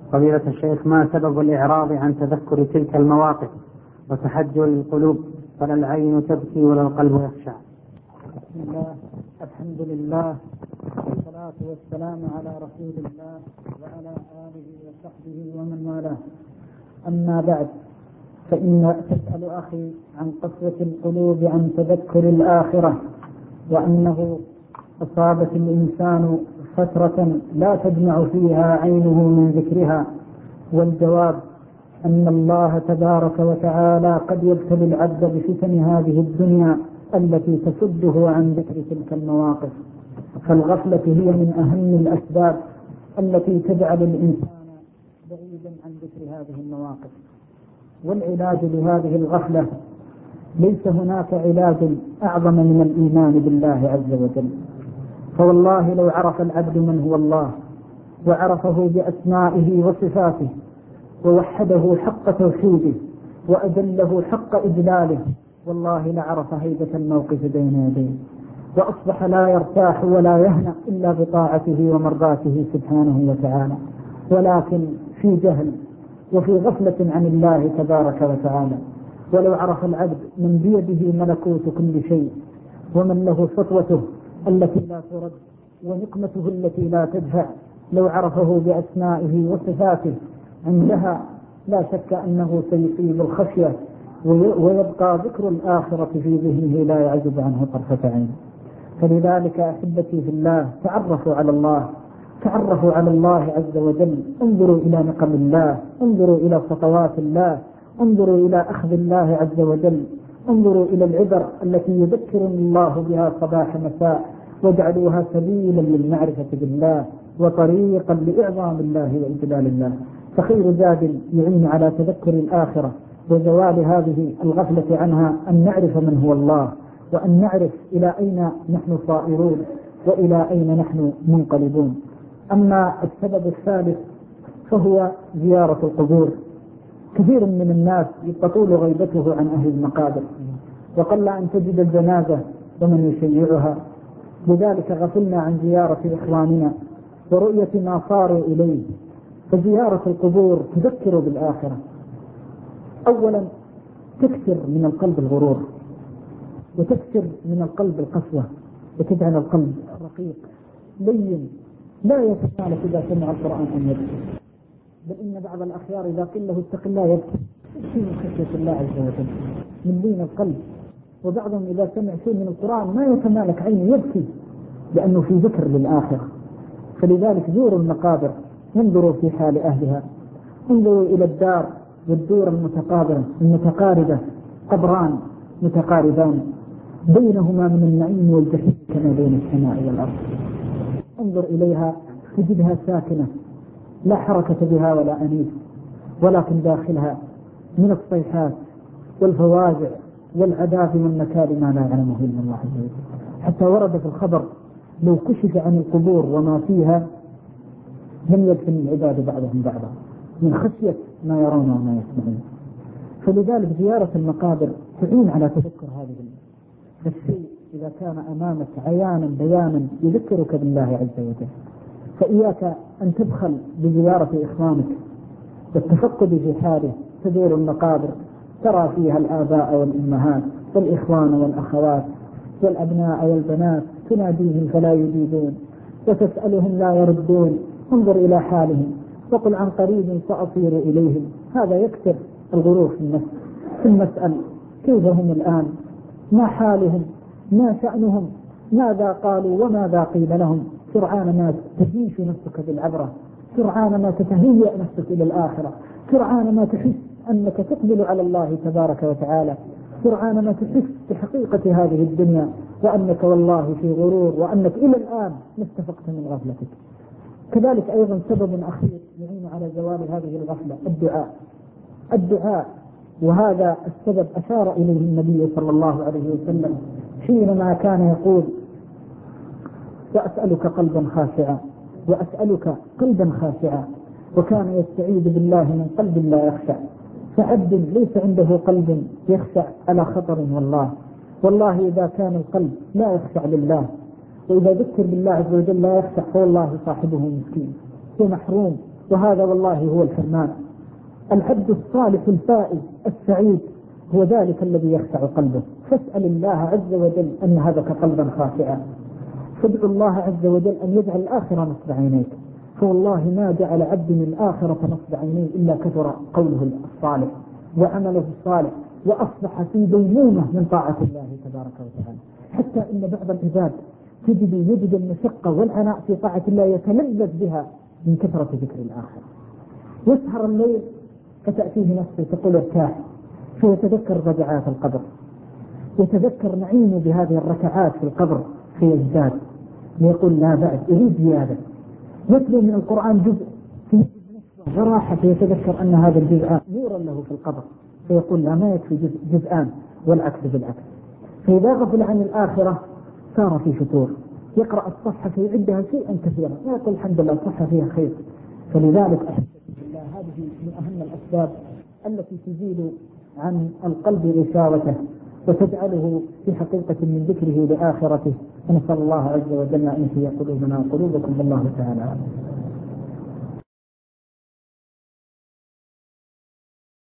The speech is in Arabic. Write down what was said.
فضيلة الشيخ، ما سبب الإعراض عن تذكر تلك المواقف وتحجر القلوب، فلا العين تبكي ولا القلب يخشع؟ بسم الله، الحمد لله، والصلاة والسلام على رسول الله وعلى آله وصحبه ومن والاه. أما بعد، فإن تسأل أخي عن قسوة القلوب عن تذكر الآخرة، وأنه أصابت الإنسان فترة لا تجمع فيها عينه من ذكرها. والجواب أن الله تبارك وتعالى قد يبتلي العبد بفتن هذه الدنيا التي تسده عن ذكر تلك المواقف. فالغفلة هي من أهم الأسباب التي تجعل الإنسان بعيدا عن ذكر هذه المواقف. والعلاج لهذه الغفلة ليس هناك علاج أعظم من الإيمان بالله عز وجل. فوالله لو عرف العبد من هو الله وعرفه بأسمائه وصفاته ووحده حق توحيده وأجله حق إجلاله، والله لعرف هيبة الموقف بين يديه، وأصبح لا يرتاح ولا يهنأ إلا بطاعته ومرضاته سبحانه وتعالى، ولكن في جهل وفي غفلة عن الله تبارك وتعالى. ولو عرف العبد من بيده ملكوت كل شيء، ومن له سطوته التي لا ترد ونقمته التي لا تدفع، لو عرفه بأسمائه وصفاته عندها لا شك أنه سيصيب الخشية، ويبقى ذكر الآخرة في ذهنه لا يعزب عنه طرفة عين. فلذلك أحبتي في الله، تعرفوا على الله، تعرفوا على الله عز وجل، انظروا إلى نقم الله، انظروا إلى خطوات الله، انظروا إلى أخذ الله عز وجل، انظروا إلى العبر التي يذكرني الله بها صباح مساء، واجعلوها سبيلا للمعرفة بالله وطريقا لإعظام الله وإجلال الله. فخير زاد يعين على تذكر الآخرة وزوال هذه الغفلة عنها أن نعرف من هو الله، وأن نعرف إلى أين نحن صائرون وإلى أين نحن منقلبون. أما السبب الثالث فهو زيارة القبور. كثير من الناس تطول غيبته عن أهل المقابر، وقل أن تجد الجنازة ومن يشيعها، لذلك غفلنا عن زيارة إخواننا ورؤية ما صاروا إليه. فزيارة القبور تذكر بالآخرة. أولا تكسر من القلب الغرور، وتكسر من القلب القسوة، وتجعل القلب رقيق لين لا يتمالك إذا سمع القرآن أن يبكي، بل إن بعض الأخيار إذا قل له اتق الله يبكي من خشية الله عز وجل من لين القلب. وبعضهم إذا سمع شيء من القرآن ما يتمالك عينه يبكي لأنه في ذكر للآخرة. فلذلك زوروا المقابر، انظروا في حال أهلها، انظروا إلى الدار والدور المتقاربة، قبران متقاربان بينهما من النعيم والجحيم كما بين السماء والأرض. انظر إليها تجدها ساكنة لا حركة بها ولا أنيس، ولكن داخلها من الصيحات والفواجع والعذاب والنكال ما لا يعلمه إلا الله عز وجل. حتى ورد في الخبر لو كشف عن القبور وما فيها لم يدفن العباد بعضهم بعضا من خشية ما يرون وما يسمعون. فلذلك زيارة المقابر تعين على تذكر هذه الشيء إذا كان أمامك عيانا بيانا يذكرك بالله عز وجل. فإياك أن تبخل بزيارة إخوانك والتفقد في حاله. تزور المقابر ترى فيها الآباء والأمهات والإخوان والأخوات والأبناء والبنات، تناديهم فلا يجيبون وتسألهم لا يردون. انظر إلى حالهم وقل عن قريب سأصير إليهم. هذا يكسر الغرور في النفس. ثم اسأل كيف هم الآن، ما حالهم، ما شأنهم، ماذا قالوا وماذا قيل لهم. سرعان ما تجيش نفسك بالعبرة، سرعان ما تتهيأ نفسك إلى الآخرة، سرعان ما تحس أنك تقبل على الله تبارك وتعالى، سرعان ما تحس بحقيقة هذه الدنيا وأنك والله في غرور، وأنك إلى الآن ما استفقت من غفلتك. كذلك أيضا سبب أخير يعين على زوال هذه الغفلة الدعاء. وهذا السبب أشار إليه النبي صلى الله عليه وسلم حينما كان يقول وأسألك قلبا خاشعا وأسألك قلبا خاشعا، وكان يستعيذ بالله من قلب لا يخشع. فعبد ليس عنده قلب يخشع على خطر والله إذا كان القلب لا يخشع لله وإذا ذكر بالله عز وجل لا يخشع، فوالله صاحبه مسكين، هو محروم وهذا والله هو الحرمان. العبد الصالح الفائز السعيد هو ذلك الذي يخشع قلبه. فاسأل الله عز وجل أن يهبك قلبا خاشعا، فادعو الله عز وجل أن يجعل الآخرة نصب عينيك، فوالله ما جعل عبد من الآخرة نصب عينيه إلا كثر قوله الصالح وعمله الصالح وأصبح في ديمومة من طاعة الله تبارك وتعالى. حتى إن بعض العباد يجد المشقة والعناء في طاعة الله يتلذذ بها من كثرة ذكر الآخرة. يسهر الليل فتأتيه نفسه تقول ارتاح، فيتذكر رجعات القبر، يتذكر نعيمه بهذه الركعات في القبر فيزداد، يقول لا بعد أريد زيادة. يتلو من القرآن جزء في جراحة فيتذكر أن هذا الجزء نورا له في القبر، فيقول لا ما يكفي جزءان، والعكس بالعكس. فإذا غفل عن الآخرة صار في فتور، يقرأ الصفحة فيعدها شيئا كثيرا، يقول الحمد لله الصفحة فيها خير. فلذلك أحبتي بالله هذه من أهم الأسباب التي تزيل عن القلب غشاوته وتجعله في حقيقة من ذكره لآخرته. ونسأل الله عز وجل أن يحيي قلوبنا وقلوبكم، والله تعالى.